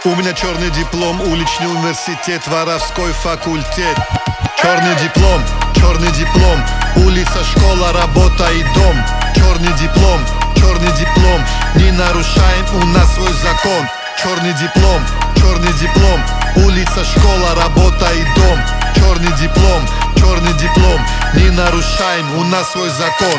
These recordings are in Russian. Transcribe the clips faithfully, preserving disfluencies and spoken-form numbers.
У меня черный диплом, уличный университет, воровской факультет. Черный диплом, черный диплом, улица, школа, работа и дом. Черный диплом, черный диплом, не нарушаем у нас свой закон. Черный диплом, черный диплом, улица, школа, работа и дом. Черный диплом, черный диплом, не нарушаем у нас свой закон.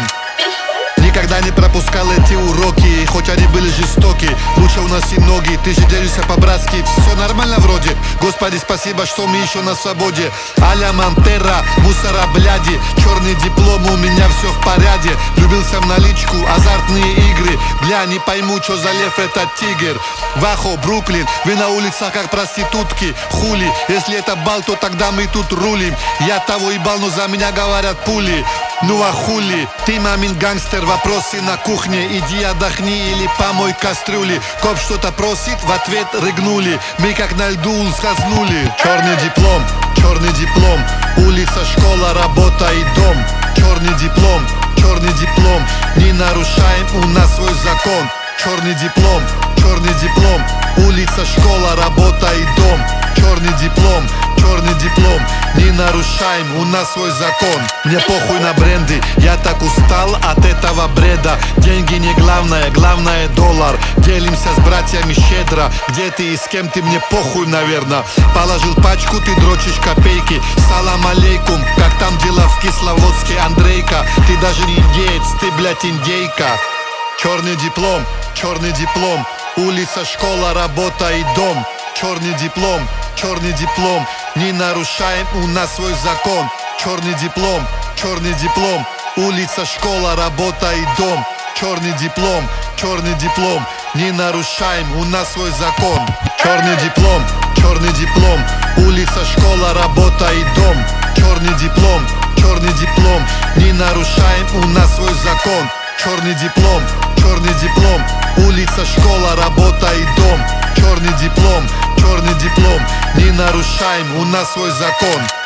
Никогда не пропускал эти уроки, хоть они были жестоки. Лучше у нас и ноги, ты же делишься по-братски. Все нормально вроде, Господи, спасибо, что мы еще на свободе. Аля Монтера, мусора, бляди. Черный диплом, у меня все в порядке. Влюбился в наличку, азартные игры. Бля, не пойму, что за лев этот тигр. Вахо, Бруклин, вы на улицах как проститутки. Хули, если это бал, то тогда мы тут рулим. Я того ебал, но за меня говорят пули. Ну а хули, ты мамин гангстер, вопросы на кухне. Иди отдохни или помой кастрюли. Коп что-то просит, в ответ рыгнули. Мы как на льду скользнули. Черный диплом, черный диплом, улица, школа, работа и дом. Черный диплом, черный диплом, не нарушаем у нас свой закон. Черный диплом, черный диплом, улица, школа, работа и дом. Черный диплом, черный диплом, не нарушаем у нас свой закон. Мне похуй на бренды, я так устал от этого бреда. Деньги не главное, главное доллар. Делимся с братьями щедро. Где ты и с кем ты, мне похуй, наверное. Положил пачку, ты дрочишь копейки. Салам алейкум, как там дела в Кисловодске, Андрейка? Ты даже не индеец, ты, блядь, индейка. Черный диплом, черный диплом, улица, школа, работа и дом. Черный диплом, черный диплом, не нарушаем у нас свой закон. Черный диплом, черный диплом, улица, школа, работа и дом. Черный диплом, черный диплом, не нарушаем у нас свой закон. Черный диплом, черный диплом, улица, школа, работа и дом. Черный диплом, черный диплом, не нарушаем у нас свой закон. Черный диплом, черный диплом, улица, школа, работа и дом. Черный диплом, черный диплом, не нарушаем у нас свой закон.